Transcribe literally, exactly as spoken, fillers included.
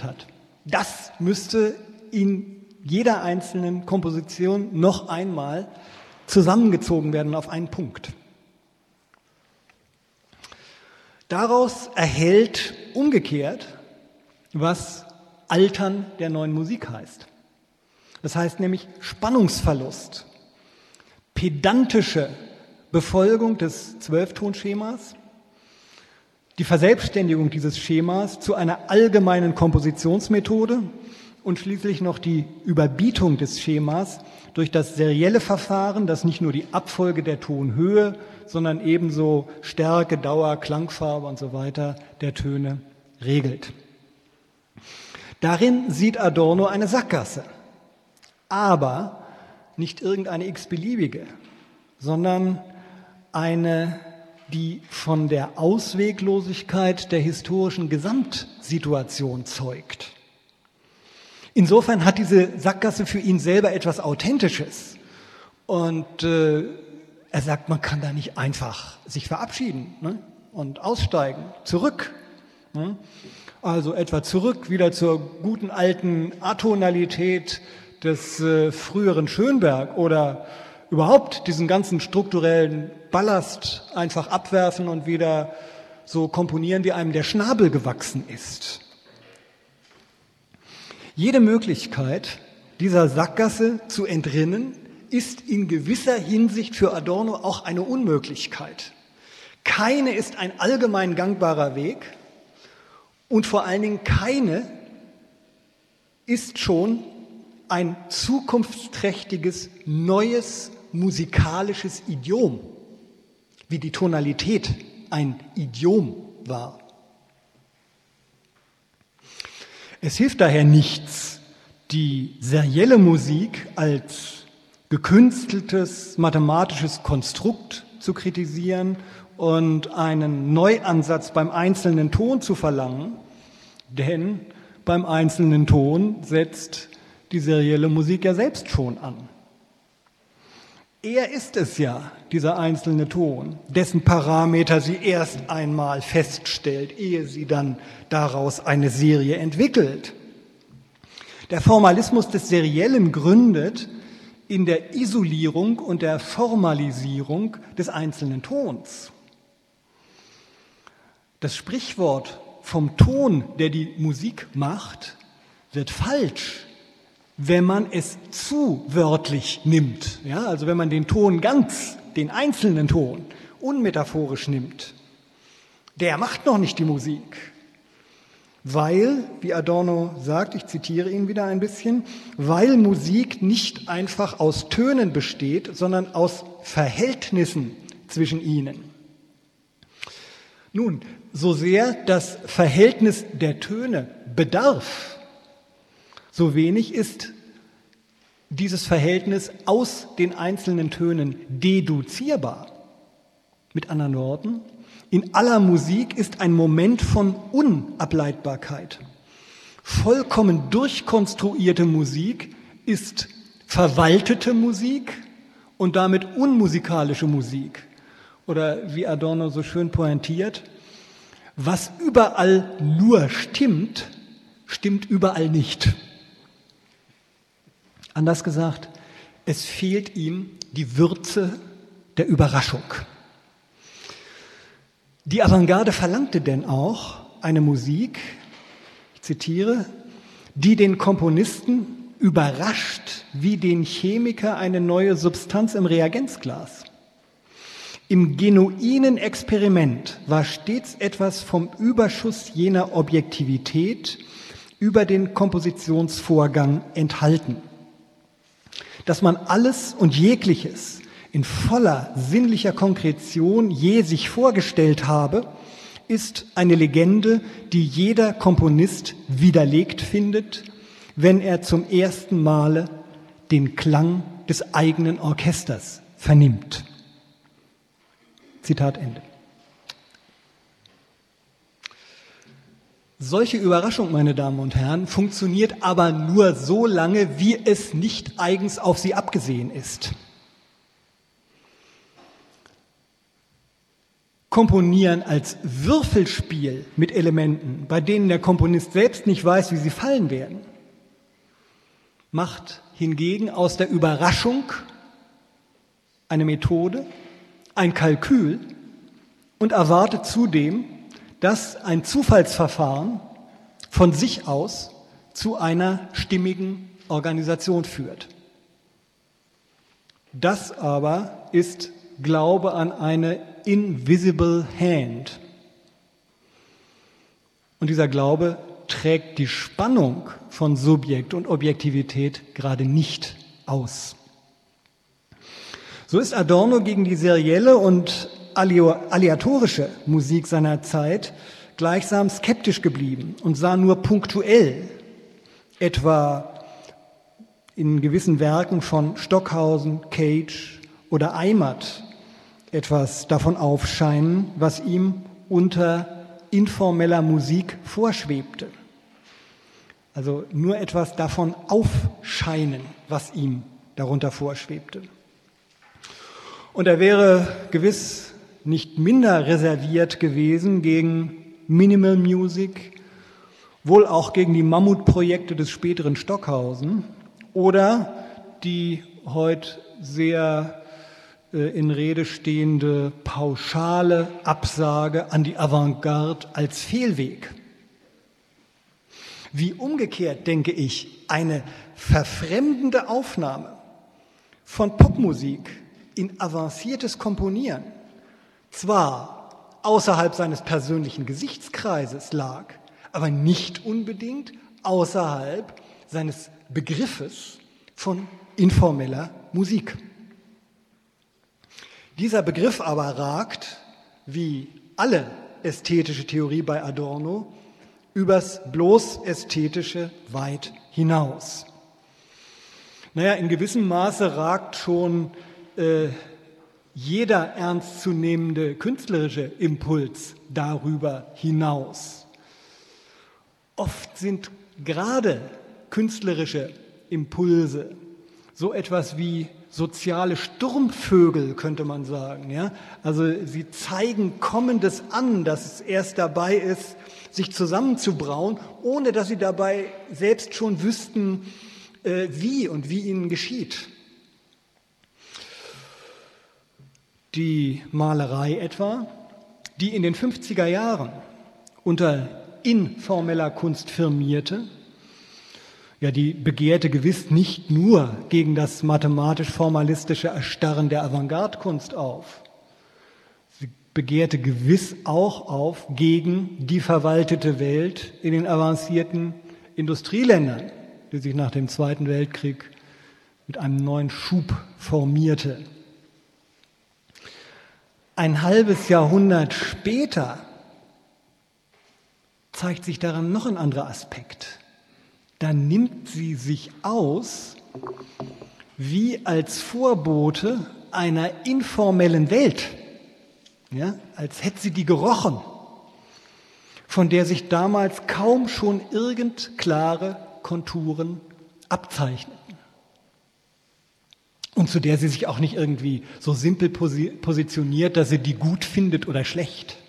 gemacht hat. Das müsste in jeder einzelnen Komposition noch einmal zusammengezogen werden auf einen Punkt. Daraus erhält umgekehrt, was Altern der neuen Musik heißt. Das heißt nämlich Spannungsverlust, pedantische Befolgung des Zwölftonschemas, die Verselbstständigung dieses Schemas zu einer allgemeinen Kompositionsmethode und schließlich noch die Überbietung des Schemas durch das serielle Verfahren, das nicht nur die Abfolge der Tonhöhe, sondern ebenso Stärke, Dauer, Klangfarbe und so weiter der Töne regelt. Darin sieht Adorno eine Sackgasse, aber nicht irgendeine x-beliebige, sondern eine, die von der Ausweglosigkeit der historischen Gesamtsituation zeugt. Insofern hat diese Sackgasse für ihn selber etwas Authentisches. Und äh, er sagt, man kann da nicht einfach sich verabschieden, ne? Und aussteigen, zurück. Ne? Also etwa zurück wieder zur guten alten Atonalität des äh, früheren Schönberg oder überhaupt diesen ganzen strukturellen Ballast einfach abwerfen und wieder so komponieren, wie einem der Schnabel gewachsen ist. Jede Möglichkeit, dieser Sackgasse zu entrinnen, ist in gewisser Hinsicht für Adorno auch eine Unmöglichkeit. Keine ist ein allgemein gangbarer Weg und vor allen Dingen keine ist schon ein zukunftsträchtiges, neues musikalisches Idiom, wie die Tonalität ein Idiom war. Es hilft daher nichts, die serielle Musik als gekünsteltes mathematisches Konstrukt zu kritisieren und einen Neuansatz beim einzelnen Ton zu verlangen, denn beim einzelnen Ton setzt die serielle Musik ja selbst schon an. Er ist es ja, dieser einzelne Ton, dessen Parameter sie erst einmal feststellt, ehe sie dann daraus eine Serie entwickelt. Der Formalismus des Seriellen gründet in der Isolierung und der Formalisierung des einzelnen Tons. Das Sprichwort vom Ton, der die Musik macht, wird falsch, wenn man es zu wörtlich nimmt. Ja, also wenn man den Ton ganz, den einzelnen Ton, unmetaphorisch nimmt. Der macht noch nicht die Musik. Weil, wie Adorno sagt, ich zitiere ihn wieder ein bisschen, weil Musik nicht einfach aus Tönen besteht, sondern aus Verhältnissen zwischen ihnen. Nun, so sehr das Verhältnis der Töne bedarf, so wenig ist dieses Verhältnis aus den einzelnen Tönen deduzierbar. Mit anderen Worten, in aller Musik ist ein Moment von Unableitbarkeit. Vollkommen durchkonstruierte Musik ist verwaltete Musik und damit unmusikalische Musik. Oder wie Adorno so schön pointiert, was überall nur stimmt, stimmt überall nicht. Anders gesagt, es fehlt ihm die Würze der Überraschung. Die Avantgarde verlangte denn auch eine Musik, ich zitiere, die den Komponisten überrascht wie den Chemiker eine neue Substanz im Reagenzglas. Im genuinen Experiment war stets etwas vom Überschuss jener Objektivität über den Kompositionsvorgang enthalten. Dass man alles und jegliches in voller sinnlicher Konkretion je sich vorgestellt habe, ist eine Legende, die jeder Komponist widerlegt findet, wenn er zum ersten Male den Klang des eigenen Orchesters vernimmt. Zitat Ende. Solche Überraschung, meine Damen und Herren, funktioniert aber nur so lange, wie es nicht eigens auf sie abgesehen ist. Komponieren als Würfelspiel mit Elementen, bei denen der Komponist selbst nicht weiß, wie sie fallen werden, macht hingegen aus der Überraschung eine Methode, ein Kalkül und erwartet zudem, dass ein Zufallsverfahren von sich aus zu einer stimmigen Organisation führt. Das aber ist Glaube an eine invisible hand. Und dieser Glaube trägt die Spannung von Subjekt und Objektivität gerade nicht aus. So ist Adorno gegen die serielle und aleatorische Musik seiner Zeit gleichsam skeptisch geblieben und sah nur punktuell, etwa in gewissen Werken von Stockhausen, Cage oder Eimert, etwas davon aufscheinen, was ihm unter informeller Musik vorschwebte. Also nur etwas davon aufscheinen, was ihm darunter vorschwebte. Und er wäre gewiss nicht minder reserviert gewesen gegen Minimal Music, wohl auch gegen die Mammutprojekte des späteren Stockhausen oder die heute sehr äh, in Rede stehende pauschale Absage an die Avantgarde als Fehlweg. Wie umgekehrt, denke ich, eine verfremdende Aufnahme von Popmusik in avanciertes Komponieren zwar außerhalb seines persönlichen Gesichtskreises lag, aber nicht unbedingt außerhalb seines Begriffes von informeller Musik. Dieser Begriff aber ragt, wie alle ästhetische Theorie bei Adorno, übers bloß Ästhetische weit hinaus. Naja, in gewissem Maße ragt schon äh, jeder ernstzunehmende künstlerische Impuls darüber hinaus. Oft sind gerade künstlerische Impulse so etwas wie soziale Sturmvögel, könnte man sagen. Ja? Also sie zeigen Kommendes an, dass es erst dabei ist, sich zusammenzubrauen, ohne dass sie dabei selbst schon wüssten, äh, wie und wie ihnen geschieht. Die Malerei etwa, die in den fünfziger Jahren unter informeller Kunst firmierte, ja, die begehrte gewiss nicht nur gegen das mathematisch-formalistische Erstarren der Avantgarde-Kunst auf. Sie begehrte gewiss auch auf gegen die verwaltete Welt in den avancierten Industrieländern, die sich nach dem Zweiten Weltkrieg mit einem neuen Schub formierte. Ein halbes Jahrhundert später zeigt sich daran noch ein anderer Aspekt. Da nimmt sie sich aus wie als Vorbote einer informellen Welt, ja, als hätte sie die gerochen, von der sich damals kaum schon irgend klare Konturen abzeichneten. Und zu der sie sich auch nicht irgendwie so simpel positioniert, dass sie die gut findet oder schlecht.